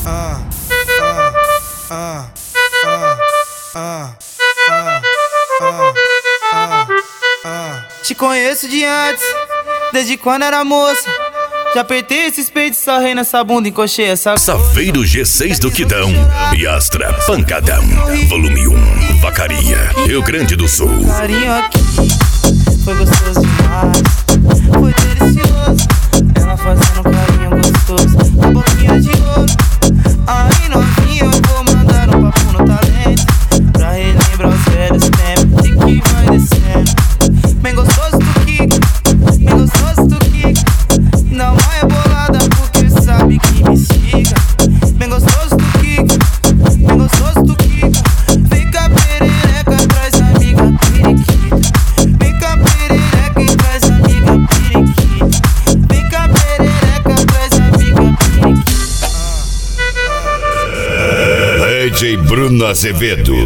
Te conheço de antes, desde quando era moça. Já apertei esses peitos, sarrei nessa bunda, encoxei essa Saveiro G6 do Quidão e Astra Pancadão. Volume 1, Vacaria, Rio Grande do Sul. Carinho aqui foi gostoso demais, foi delicioso. Ela fazendo carinho gostoso, a boquinha de ouro. Aí novinha, eu vou mandar um papo no talento, pra relembrar os velhos tempos e que vai descendo. Bem gostoso do Kiko, bem gostoso do Kiko. Não é bolada porque sabe que me siga. Bem gostoso do Kiko, bem gostoso do Kiko. Fica perereca, traz amiga periquita. Fica perereca e traz amiga periquita. Fica perereca, traz amiga periquita. DJ Bruno Azevedo.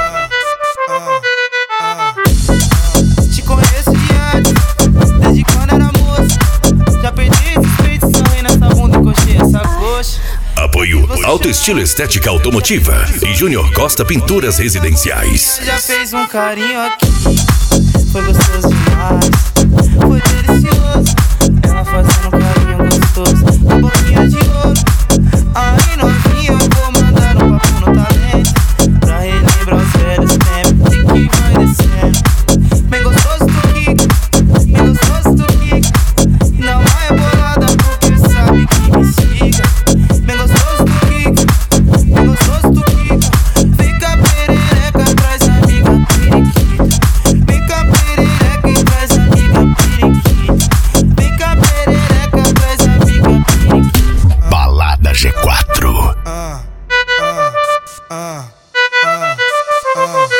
Te conheço de antes, desde quando era moça. Já perdi esses peitos, sarrei nessa bunda, encoxei essa coxa. Apoio Alto Estilo Estética Automotiva e Júnior Costa Pinturas Residenciais. Já fez um carinho aqui, foi gostoso demais, foi delicioso. Ela fazendo carinho gostoso, a boquinha de ouro. Aí novinha, eu vou mandar um papo no talento, pra relembrar os velhos tempos e que vai descendo. Bem gostoso do Kiko, bem gostoso do Kiko. Não é bolada porque sabe que me siga. Bem gostoso do Kiko, bem gostoso do Kiko. Fica perereca, traz amiga periquita. Fica perereca e traz amiga periquita. Fica perereca, traz amiga periquita. Balada G4.